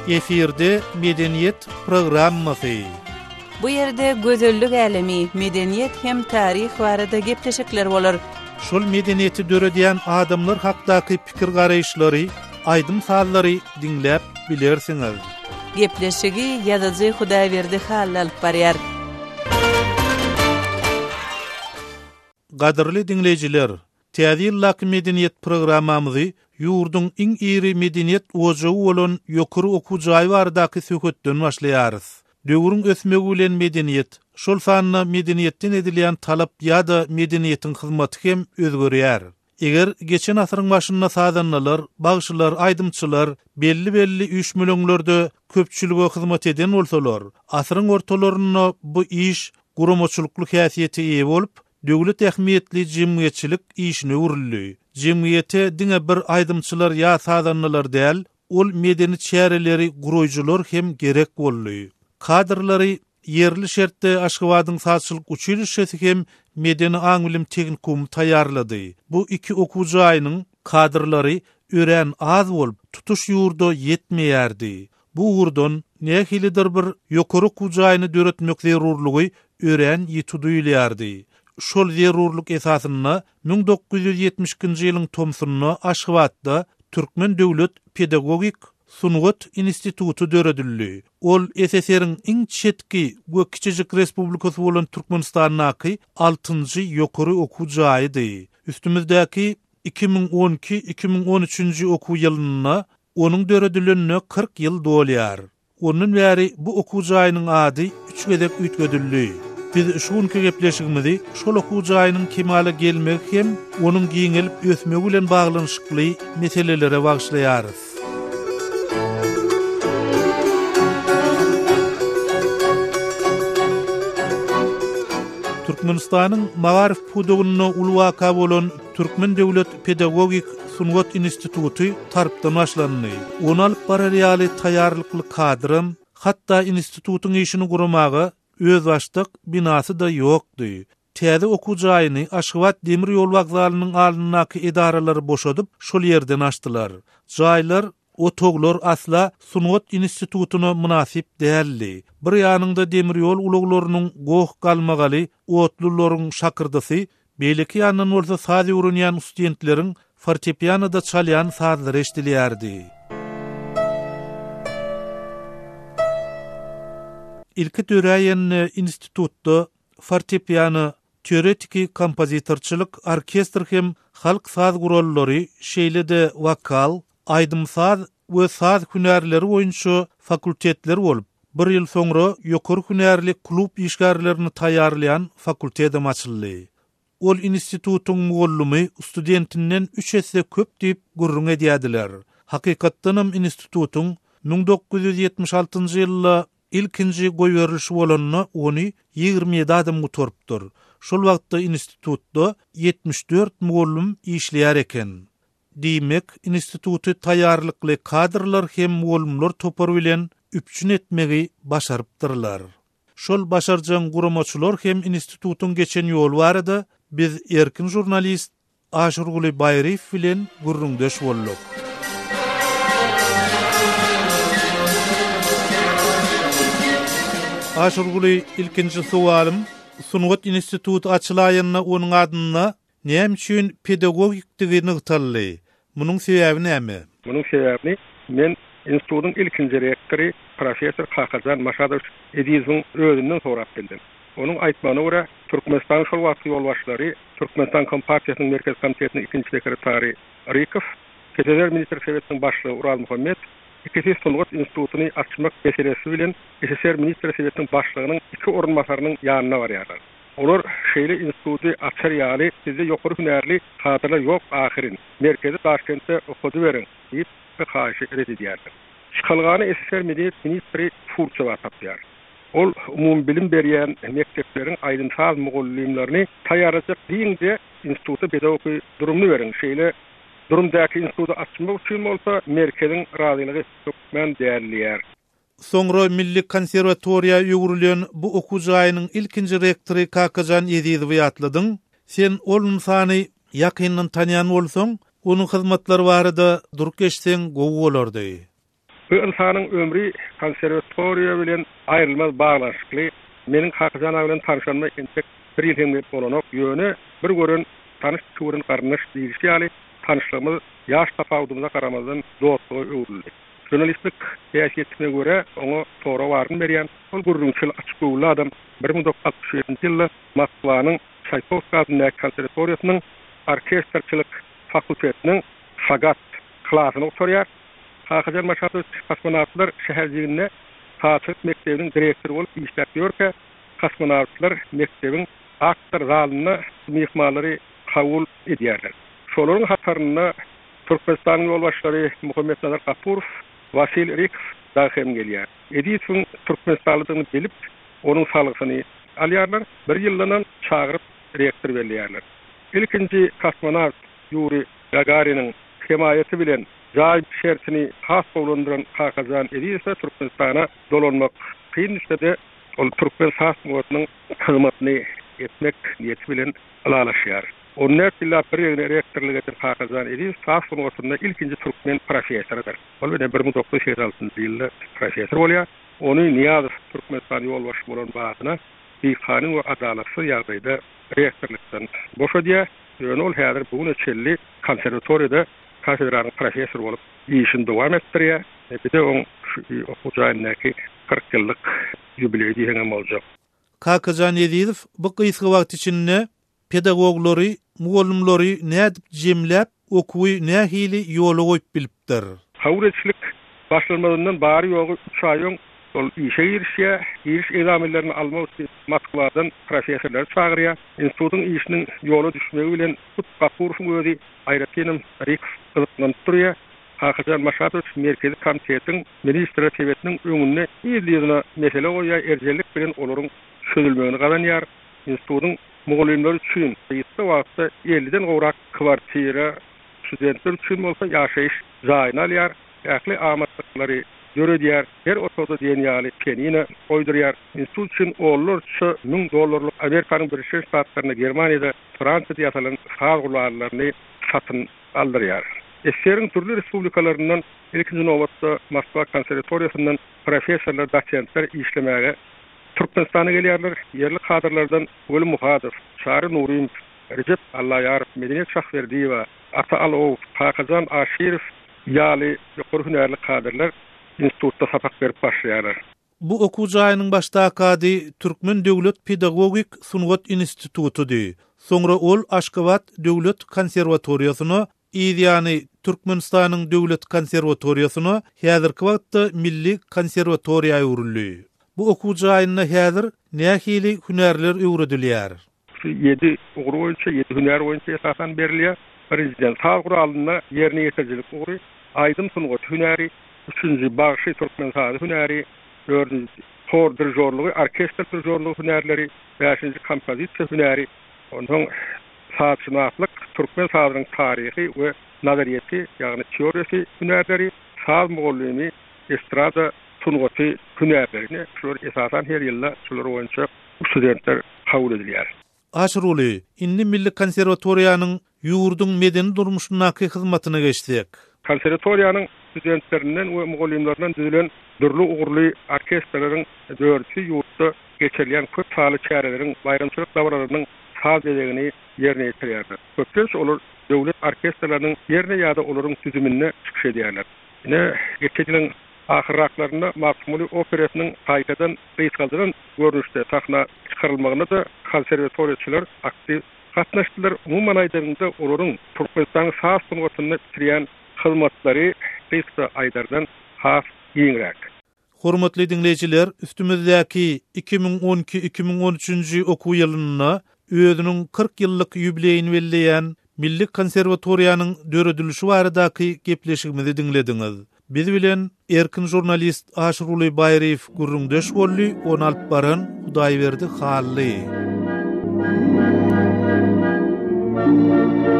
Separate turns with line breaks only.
Efirde medeniyet programması.
Bu yerde gözellük alemi, medeniyet hem tarih barada gepleşikler bolar.
Şol medeniyeti döredýän adamlar hakdaky pikir garaýşlary, aýdym sallary dinläp bilersiňiz.
Gepleşigi ýazyjy Hudaýberdi hal alyp barýar.
Gadyrly dinleýijiler, täzirlaki medeniyet programmamyzy ýurdun iň iri medeniyet ojagy bolan ýokary okujagy baradaky söhbetden başlaýarys. Döwrüň ösmegi bilen medeniyet, şol sanyna medeniyetden edilýän talap ýa-da medeniýetiň hyzmaty hem özgerýär. Eger geçen asyryň başynda sadanlar, bagşylar, aýdymçylar belli üýşmeleňlerde köpçülüge hyzmat eden bolsalar, asyryň ortalaryna bu iş guramaçylykly häsiýeti ýe bolup, döwlet ähmiýetli jemgyýetçilik işine urildi. Jemgyýete diňe bir aýdymçylar ýa sadanlar däl, ol medeni çäreleri guraýjylar hem gerek boldy. Kadrlary yerli şertde Aşgabatyň saçylyk uçuruşy hem medeni aňbilim teknikum taýýarlady. Bu iki okuwjy aýynyň kadrlary ören az bolup tutuş ýurda ýetmeýärdi. Bu ýurdan nähilidir bir ýokary okuwjy aýyny döretmek zerurlygy ören ýetudylýardy. Şol zerurlyk esasyna 1970-nji ýylyň Tomsunyna Aşgabatda Türkmen Döwlet Pedagogik Sungat Institutu döredildi. Ol SSR-iň iň çetki we kiçijik respublikasy bolan Türkmenistanyňky 6-njy ýokary okuwjy aýdy. Üstümizdäki 2012-2013-nji okuw ýylyna onuň döredilende 40 ýyl dolýar. Onun bäri bu okuwjy aýynyň ady 3 gezek üýtgedildi. Biz şuňky gepleşigimizi şol okuwjy aýynyň kemale gelmegi hem onuň giňelip ösmegi bilen baglanyşykly meselelere bagşlaýarys. Türkmenistanyň Magarif pudugyna ulwaka bolan Türkmen Döwlet Pedagogik Sungat Institutu tarapdan başlandy. Onu alyp barýarly taýýarlykly kadrym, hatda institututyň işini guramagy öz başlyk binasy da ýokdy. Täze okuwjy aýyny Aşgabat demir ýol wagzalynyň alnyndaky edaralary boşadyp şol ýerden açdylar. Jaýlar otoglar asla Sungat Institutuna münasip däldi. Bir ýanynda demir ýol uluglarynyň goh galmagaly otlullaryň şakırdysy, beýleki ýandan bolsa saz öwrenýän studentleriň fortepianoda çalýan sazlary eşdilýärdi. İlki döräýän institutda fortepiano, teoretiki kompozitorçylyk, orkestr hem halk saz gurallary, şeýle-de vokal, aýdym saz we saz hünärleri boýunça fakultetler bolup, bir ýyl soňra ýokary hünärli klub işgärlerini taýýarlayan fakultetem açyldy. Ol institutuň mugallymy studentinden 3 esse köp diýip gurrun edýärdiler. Hakykatdanam institutuň 1976-njy ýylda ilkinji goýberişi bolanyna ony 27 adam gutorupdyr. Şol wagtda institutda 74 mugallym işleýär eken. Diýmek, institutu taýýarlykly kadrlar hem mugallymlar topar bilen üpçün etmegi başarypdyrlar. Şol başarjan guramaçylar hem institutuň geçen ýol barada biz erkin jurnalist Aşurguly Baýryf bilen gurrundeş bolduk. Aşurguly, ilkinji suwalym, Sungat Institutu açylaýanyna onuň adyna näme üçin pedagogik diýeni ýytaldy? Munyň sebäbi näme?
Munyň sebäbi men institutyň ilkinji rektory professor Hakajan Maşadow Edizowyň özünden sorap bildim. Onuň aýtmagyna görä Türkmenistan şol wagty ýolbaşçylary, Türkmenistan Kompartiýasynyň merkez komitetiniň ikinji sekretary Rykov, Federal Minister Sowetiniň başlygy Ural Muhammed, ikisi Sungat Institutuny açmak meselesi bilen SSR Minister Sowetiniň başlygynyň iki orunmasarynyň ýanyna barýarlar. Olar şeýle instituty açar ýaly sizde ýokary hünärli kadrlar ýok ahyrin. Merkezi Taşkentde okudy berin diýip haýyş edýärler. Şykalgany SSR Medeniyet Ministri Furçowa tapýar. Ol umum bilim berýän mektepleriň aýdym saz mugallymlaryny taýýarlajak diýince instituty pedagogik durumny berin. Şeýle durumdaky instituty açmak üçin bolsa merkeziň razylygy tökmen dälýär.
Soňra Milli Konserwatoriýa ýöwrülen bu okuwjy aýynyň ilkinji rektory Kakajan Edizowy ýatladyň. Sen onuň sany ýakyndan tanýan bolsaň, onuň hyzmatlary barada durup geçseň gowy bolardy.
Bu insanın ömrü konservatoriya bilen ayrılmaz bağlanşykly. Meniň hakjana bilen tanışanma entek bir ýyl hem bolanyk ýöne bir görün tanış turun garnaş diýilýär. Ýani tanışlygymyz ýaş tapawdyna garamazdan dostlugy öwrüldi. Jurnalistlik häsiýetine görä oňa tora waryn berýän ol gurrunçyl açyk öwrüli adam 1967-nji ýylda Moskwanyň Çaykovski adly konservatoriýasynyň orkestrçylyk fakultetiniň fagat klasyny oturýar. Hakyjat Maşadow kosmonawtlar şäherjiginde Taçyk mektebining direktori bolup işläpýärkä, kosmonawtlar mektebiň aktor zalyna mehmanlary kabul edýärler. Şolaryň hatarına Türkmenistanyň ýolbaşçylary Muhammed Nazar Gapurov, Vasil Rikov daxem gelýär. Ediýetiň Türkmenistanlygyny bilip, onuň salygyny alýarlar, bir ýyldan çagyryp rektor berýärler. İlkinji kosmonawt Yuri Gagarin'in himayeti bilen Jay şertini has bolandyran Hakazan Ediýetde Türkmenistana dolanmak kyn düşde ol Türkmen hasmatynyň hyzmatyny etmek niýeti bilen alalaşýar. Onlar illa bir rektorlyk eden Hakazan Ediýet hasmatynyň ilkinji Türkmen professorydyr. Ol bilen 1986-njy ýylda professor bolýar. Ony Niýaz Türkmenistan ýolbaşçy bolan bagyna Biýkanyň we adalatsy ýagdaýda rektorlykdan boşadýar. Ýöne ol häzir bugün çelli konservatoriýada kafedranyň professor bolup işini dowam etdirýär. Bir de oň okuwçylarynyňky 40 ýyllyk ýubilei diýen boljak.
Hakazan Ediýew bu gysga wagt içinde pedagoglary, mugallimlary nädip jemläp okuwy nähili ýola goýup bilipdir.
Hawreçlik başlanmadan bary ýogy 3 aýyň ol işe girişýär, giriş ezamellerini almak üçin Moskwadan professorlar çagyrýar. Institutyň işiniň ýola düşmegi bilen Kut Gapurowyň özi aýratynam Rikov gyzyklanıp durýar. Hakjat Maşadow merkezi komitetiň ministri sebetiniň öňünde ýerlerine mesele goýýar, erjelik bilen olaryň çözülmegini galanýar. Institutyň mugallimleri üçin ýetdi wagtda 50-den gowrak kwartira, studentler üçin bolsa ýaşaýyş jaýyny alýar. Ýakly amatlykları görediler. Her otoda diýenýaly penine goýdurýar. Institut üçin $1000 Amerikanyň Birleşik Ştatlaryna, Germaniýada, Fransiýada ýasalan fagularyny satyn aldyrýar. Eseriň türlü respublikalaryndan ilkinji nowatda Moskwa konservatoriýasyndan professorlar, dosentler işlemäge Türkmenistana gelýärler. Yerli kadrlardan Gül Muhadow, Şary Nuriýew, Recep Allaýarow, Medeniýet Şahberdiýewa, Ata Alow, Hakazan Aşirov ýaly ýokary hünärli kadrlar institutda sapak berip başlaýarlar.
Bu okuwjy aýynyň başdakady Türkmen Döwlet Pedagogik Sungat Institutudy. Soňra ol Aşgabat Döwlet Konserwatoriýasyny, ýani Türkmenistanyň Döwlet Konserwatoriýasyny häzirki wagtda Milli Konserwatoriýa öwrüldi. Bu okuwjy aýyna häzir nähili hünärler öwredilýär.
7 ugru boýunça 7 hünär boýunça esasan berilýär. Birinjiden sag guralyna ýerine ýetirjilik ugry, aýdym sungat hünäri, üçüncü bagşy Türkmen sady hünäri, dördüncü hor dirjorlugy, orkestr dirjorlugy hünärleri, beşinji kompozisiýa hünäri. Onuň saatçynaklyk, Türkmen sadynyň taryhy we nazariýeti, ýagny teoriýasy hünärleri, saz mugallimi, estrada sungaty hünärlerini şular esasan her ýylda şular boýunça studentler kabul edilýär.
Aşruly, indi Milli Konserwatoriýanyň ýurdun medeni durmuşynaky hyzmatyna geçdik.
Konservatoriýanyň studentlerinden we mugallimlerinden düzülen dürli ugurly orkestrlaryň dörtçi ýurtda geçirilýän köp saly çäreleriň bayramçylyk dawralarynyň saz edegini ýerine ýetirýärler. Köpçüler olar döwlet orkestrlarynyň ýerine ýa-da olaryň tüzümine çykyş edýärler. Ine geçen ahirraklarında Makmuli Operasynyň taýdadan reýsgaldyran görnüşde sahna çykarylmagyna da konservatoriýaçylar aktiv gatnaşdylar. Umumyň aýdarynda olaryň Türkmenistanyň saz sungatyny tirýän hyzmatlary reýsga aýdardan has ýeňrek.
Hormatly dinleýijiler, üstümizdäki 2012-2013 okuw ýylyna özüniň 40 ýyllyk ýubileýini belleýän Milli Konserwatoriýanyň döredilişi baradaky gepleşigimizi dinlediňiz. Biz bilen erkin jurnalist Aşruly Baýraýew gurrundeş boldy, onu alyp baran Hudaý berdi hally.